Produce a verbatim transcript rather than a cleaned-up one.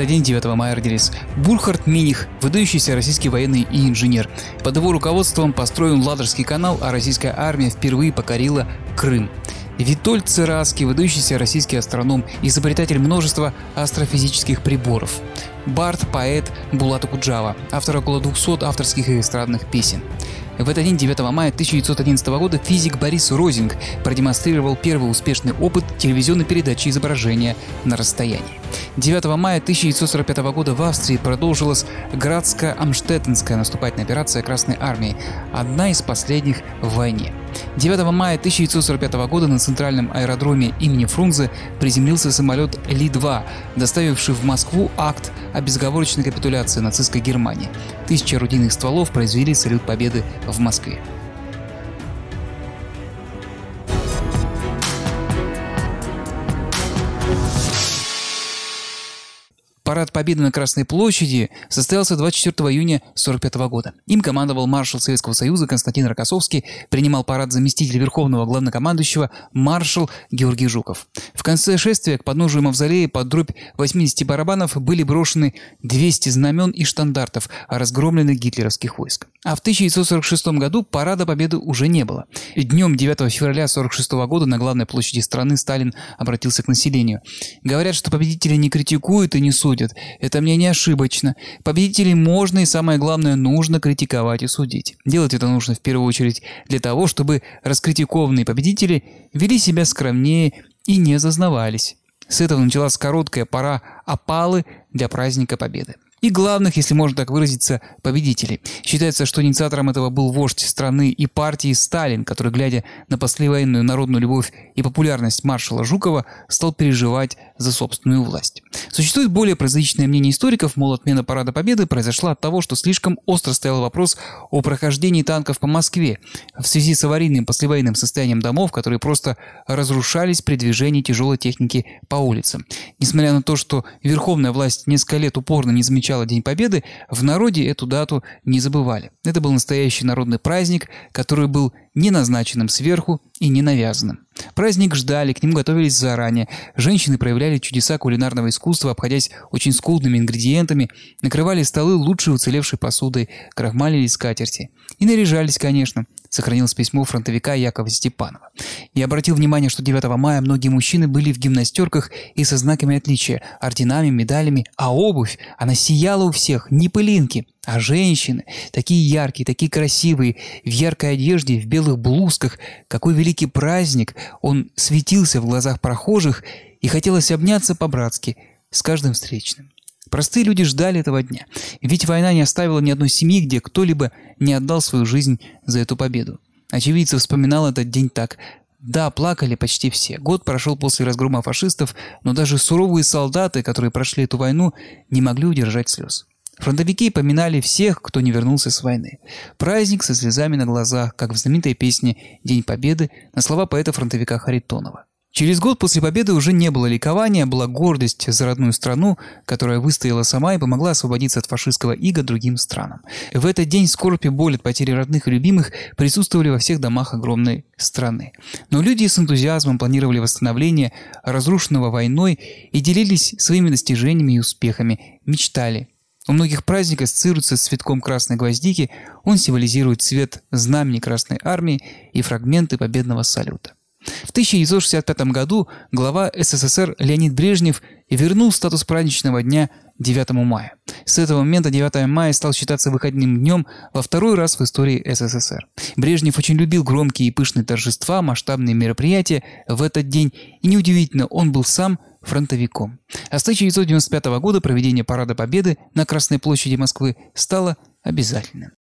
этот день, девятого мая, родились Бурхард Миних, выдающийся российский военный и инженер. Под его руководством построен Ладожский канал, а российская армия впервые покорила Крым. Витольд Цераский, выдающийся российский астроном, изобретатель множества астрофизических приборов. Бард, поэт Булат Акуджава, автор около двухсот авторских и эстрадных песен. В этот день, девятого мая тысяча девятьсот одиннадцатого года, физик Борис Розинг продемонстрировал первый успешный опыт телевизионной передачи изображения на расстоянии. девятого мая тысяча девятьсот сорок пятого года в Австрии продолжилась Градско-Амштеттенская наступательная операция Красной Армии, одна из последних в войне. девятого мая тысяча девятьсот сорок пятого года на центральном аэродроме имени Фрунзе приземлился самолет Ли два, доставивший в Москву акт о безоговорочной капитуляции нацистской Германии. Тысячи орудийных стволов произвели салют победы в Москве. Парад Победы на Красной площади состоялся двадцать четвёртого июня тысяча девятьсот сорок пятого года. Им командовал маршал Советского Союза Константин Рокоссовский, принимал парад заместитель Верховного Главнокомандующего маршал Георгий Жуков. В конце шествия к подножию мавзолея под дробь восьмидесяти барабанов были брошены двести знамен и штандартов разгромленных гитлеровских войск. А в тысяча девятьсот сорок шестом году парада Победы уже не было. Днем девятого февраля тысяча девятьсот сорок шестого года на главной площади страны Сталин обратился к населению. Говорят, что победители не критикуют и не судят. Это мнение ошибочно. Победителей можно и, самое главное, нужно критиковать и судить. Делать это нужно в первую очередь для того, чтобы раскритикованные победители вели себя скромнее и не зазнавались. С этого началась короткая пора опалы для праздника Победы. И главных, если можно так выразиться, победителей. Считается, что инициатором этого был вождь страны и партии Сталин, который, глядя на послевоенную народную любовь и популярность маршала Жукова, стал переживать за собственную власть. Существует более прозаичное мнение историков, мол, отмена Парада Победы произошла от того, что слишком остро стоял вопрос о прохождении танков по Москве в связи с аварийным послевоенным состоянием домов, которые просто разрушались при движении тяжелой техники по улицам. Несмотря на то, что верховная власть несколько лет упорно не замечала День Победы, в народе эту дату не забывали. Это был настоящий народный праздник, который был не назначенным сверху и не навязанным. Праздник ждали, к нему готовились заранее. Женщины проявляли чудеса кулинарного искусства, обходясь очень скудными ингредиентами, накрывали столы лучшей уцелевшей посудой, крахмалили скатерти. И наряжались, конечно. Сохранилось письмо фронтовика Якова Степанова. Я обратил внимание, что девятого мая многие мужчины были в гимнастерках и со знаками отличия, орденами, медалями, а обувь, она сияла у всех, не пылинки. А женщины, такие яркие, такие красивые, в яркой одежде, в белых блузках, какой великий праздник, он светился в глазах прохожих, и хотелось обняться по-братски с каждым встречным. Простые люди ждали этого дня, ведь война не оставила ни одной семьи, где кто-либо не отдал свою жизнь за эту победу. Очевидцы вспоминал этот день так. Да, плакали почти все. Год прошел после разгрома фашистов, но даже суровые солдаты, которые прошли эту войну, не могли удержать слез. Фронтовики поминали всех, кто не вернулся с войны. Праздник со слезами на глазах, как в знаменитой песне «День Победы» на слова поэта-фронтовика Харитонова. Через год после победы уже не было ликования, была гордость за родную страну, которая выстояла сама и помогла освободиться от фашистского ига другим странам. В этот день скорбь и боль от потери родных и любимых присутствовали во всех домах огромной страны. Но люди с энтузиазмом планировали восстановление разрушенного войной и делились своими достижениями и успехами, мечтали. У многих праздник ассоциируется с цветком красной гвоздики, он символизирует цвет знамени Красной Армии и фрагменты победного салюта. В тысяча девятьсот шестьдесят пятом году глава СССР Леонид Брежнев вернул статус праздничного дня девятому мая. С этого момента девятое мая стал считаться выходным днем во второй раз в истории СССР. Брежнев очень любил громкие и пышные торжества, масштабные мероприятия в этот день, и неудивительно, он был сам фронтовиком. А с тысяча девятьсот девяносто пятого года проведение Парада Победы на Красной площади Москвы стало обязательным.